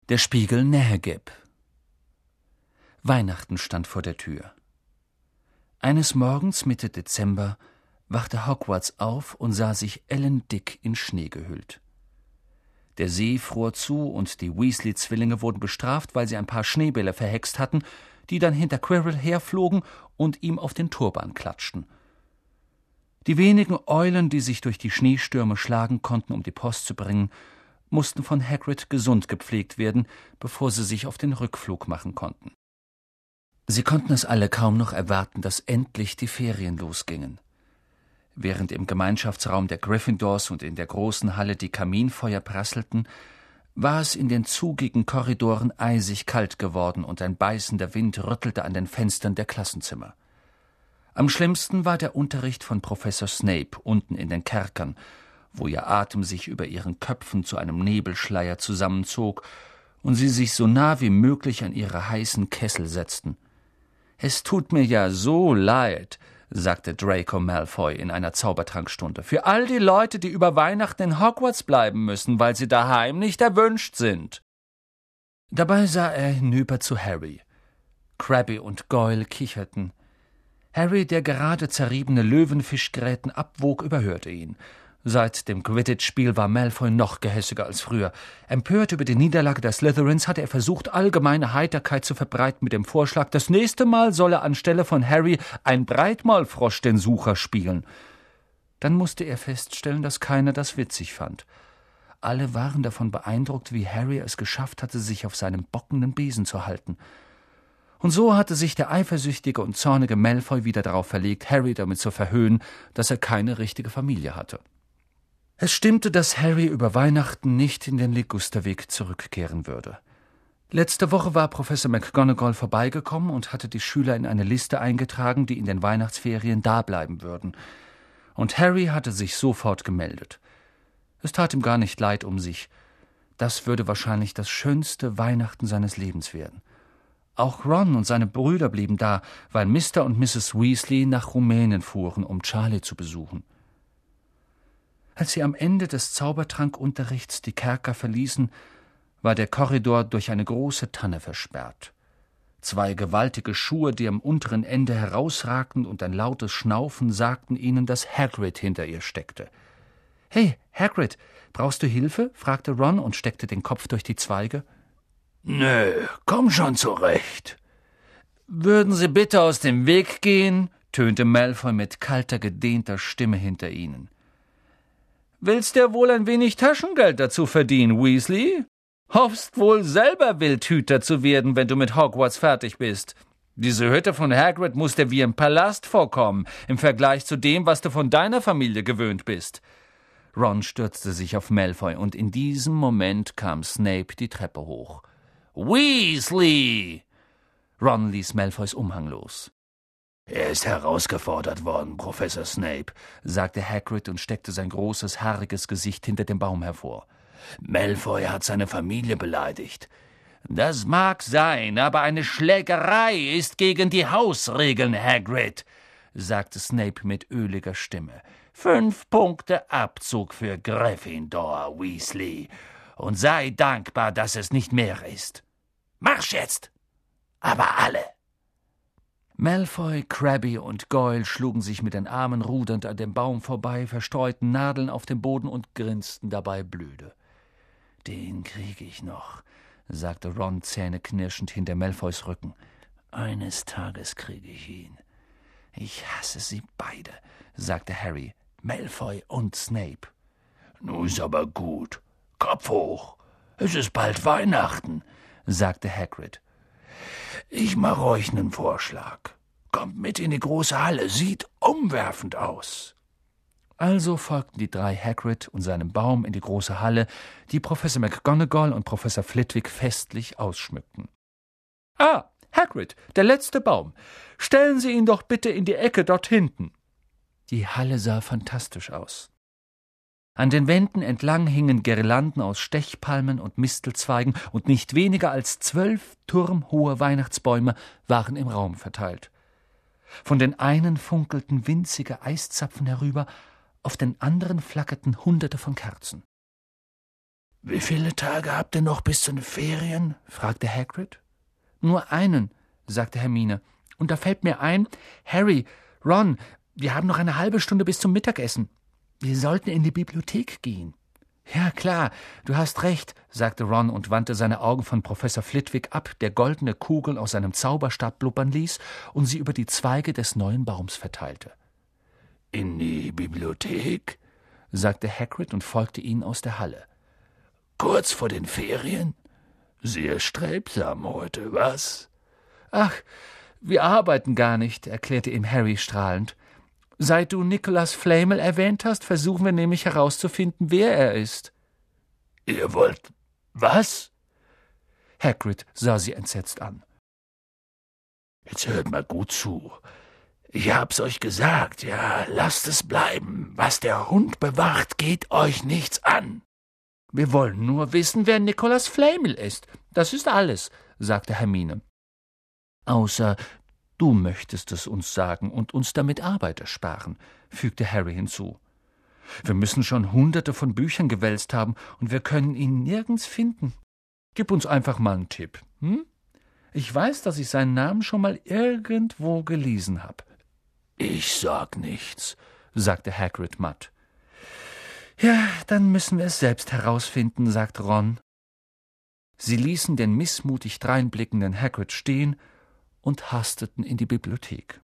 Der Spiegel Nehegeb. Weihnachten stand vor der Tür. Eines Morgens Mitte Dezember wachte Hogwarts auf und sah sich ellendick in Schnee gehüllt. Der See fror zu und die Weasley-Zwillinge wurden bestraft, weil sie ein paar Schneebälle verhext hatten, die dann hinter Quirrell herflogen und ihm auf den Turban klatschten. Die wenigen Eulen, die sich durch die Schneestürme schlagen konnten, um die Post zu bringen, mussten von Hagrid gesund gepflegt werden, bevor sie sich auf den Rückflug machen konnten. Sie konnten es alle kaum noch erwarten, dass endlich die Ferien losgingen. Während im Gemeinschaftsraum der Gryffindors und in der großen Halle die Kaminfeuer prasselten, war es in den zugigen Korridoren eisig kalt geworden und ein beißender Wind rüttelte an den Fenstern der Klassenzimmer. Am schlimmsten war der Unterricht von Professor Snape unten in den Kerkern, wo ihr Atem sich über ihren Köpfen zu einem Nebelschleier zusammenzog und sie sich so nah wie möglich an ihre heißen Kessel setzten. »Es tut mir ja so leid«, sagte Draco Malfoy in einer Zaubertrankstunde, »für all die Leute, die über Weihnachten in Hogwarts bleiben müssen, weil sie daheim nicht erwünscht sind.« Dabei sah er hinüber zu Harry. Crabbe und Goyle kicherten. Harry, der gerade zerriebene Löwenfischgräten abwog, überhörte ihn. Seit dem Quidditch-Spiel war Malfoy noch gehässiger als früher. Empört über die Niederlage der Slytherins hatte er versucht, allgemeine Heiterkeit zu verbreiten mit dem Vorschlag, das nächste Mal solle anstelle von Harry ein Breitmaulfrosch den Sucher spielen. Dann musste er feststellen, dass keiner das witzig fand. Alle waren davon beeindruckt, wie Harry es geschafft hatte, sich auf seinem bockenden Besen zu halten. Und so hatte sich der eifersüchtige und zornige Malfoy wieder darauf verlegt, Harry damit zu verhöhnen, dass er keine richtige Familie hatte. Es stimmte, dass Harry über Weihnachten nicht in den Ligusterweg zurückkehren würde. Letzte Woche war Professor McGonagall vorbeigekommen und hatte die Schüler in eine Liste eingetragen, die in den Weihnachtsferien dableiben würden. Und Harry hatte sich sofort gemeldet. Es tat ihm gar nicht leid um sich. Das würde wahrscheinlich das schönste Weihnachten seines Lebens werden. Auch Ron und seine Brüder blieben da, weil Mr. und Mrs. Weasley nach Rumänien fuhren, um Charlie zu besuchen. Als sie am Ende des Zaubertrankunterrichts die Kerker verließen, war der Korridor durch eine große Tanne versperrt. 2 gewaltige Schuhe, die am unteren Ende herausragten, und ein lautes Schnaufen sagten ihnen, dass Hagrid hinter ihr steckte. »Hey, Hagrid, brauchst du Hilfe?« fragte Ron und steckte den Kopf durch die Zweige. »Nö, komm schon zurecht.« »Würden Sie bitte aus dem Weg gehen?« tönte Malfoy mit kalter, gedehnter Stimme hinter ihnen. »Willst ja wohl ein wenig Taschengeld dazu verdienen, Weasley? Hoffst wohl selber Wildhüter zu werden, wenn du mit Hogwarts fertig bist. Diese Hütte von Hagrid muss dir wie ein Palast vorkommen, im Vergleich zu dem, was du von deiner Familie gewöhnt bist.« Ron stürzte sich auf Malfoy, und in diesem Moment kam Snape die Treppe hoch. »Weasley!« Ron ließ Malfoys Umhang los. »Er ist herausgefordert worden, Professor Snape«, sagte Hagrid und steckte sein großes, haariges Gesicht hinter dem Baum hervor. »Malfoy hat seine Familie beleidigt.« »Das mag sein, aber eine Schlägerei ist gegen die Hausregeln, Hagrid«, sagte Snape mit öliger Stimme. 5 Punkte Abzug für Gryffindor, Weasley. Und sei dankbar, dass es nicht mehr ist. Marsch jetzt! Aber alle!« Malfoy, Crabbe und Goyle schlugen sich mit den Armen rudernd an dem Baum vorbei, verstreuten Nadeln auf dem Boden und grinsten dabei blöde. »Den kriege ich noch«, sagte Ron zähneknirschend hinter Malfoys Rücken. »Eines Tages kriege ich ihn.« »Ich hasse sie beide«, sagte Harry, Malfoy und Snape. »Nu ist aber gut. Kopf hoch. Es ist bald Weihnachten«, sagte Hagrid. »Ich mache euch nen Vorschlag. Kommt mit in die große Halle, sieht umwerfend aus.« Also folgten die 3 Hagrid und seinem Baum in die große Halle, die Professor McGonagall und Professor Flitwick festlich ausschmückten. »Ah, Hagrid, der letzte Baum. Stellen Sie ihn doch bitte in die Ecke dort hinten.« Die Halle sah fantastisch aus. An den Wänden entlang hingen Girlanden aus Stechpalmen und Mistelzweigen, und nicht weniger als 12 turmhohe Weihnachtsbäume waren im Raum verteilt. Von den einen funkelten winzige Eiszapfen herüber, auf den anderen flackerten Hunderte von Kerzen. »Wie viele Tage habt ihr noch bis zu den Ferien?« fragte Hagrid. »Nur einen«, sagte Hermine. »Und da fällt mir ein, Harry, Ron, wir haben noch eine halbe Stunde bis zum Mittagessen. Wir sollten in die Bibliothek gehen.« »Ja, klar, du hast recht«, sagte Ron und wandte seine Augen von Professor Flitwick ab, der goldene Kugeln aus seinem Zauberstab blubbern ließ und sie über die Zweige des neuen Baums verteilte. »In die Bibliothek?« sagte Hagrid und folgte ihnen aus der Halle. »Kurz vor den Ferien? Sehr strebsam heute, was?« »Ach, wir arbeiten gar nicht«, erklärte ihm Harry strahlend. »Seit du Nicholas Flamel erwähnt hast, versuchen wir nämlich herauszufinden, wer er ist.« »Ihr wollt was?« Hagrid sah sie entsetzt an. »Jetzt hört mal gut zu. Ich hab's euch gesagt, ja, lasst es bleiben. Was der Hund bewacht, geht euch nichts an.« »Wir wollen nur wissen, wer Nicholas Flamel ist. Das ist alles«, sagte Hermine. »Außer du möchtest es uns sagen und uns damit Arbeit ersparen«, fügte Harry hinzu. »Wir müssen schon Hunderte von Büchern gewälzt haben, und wir können ihn nirgends finden. Gib uns einfach mal einen Tipp, hm? Ich weiß, dass ich seinen Namen schon mal irgendwo gelesen habe.« »Ich sag nichts«, sagte Hagrid matt. »Ja, dann müssen wir es selbst herausfinden«, sagte Ron. Sie ließen den missmutig dreinblickenden Hagrid stehen und hasteten in die Bibliothek.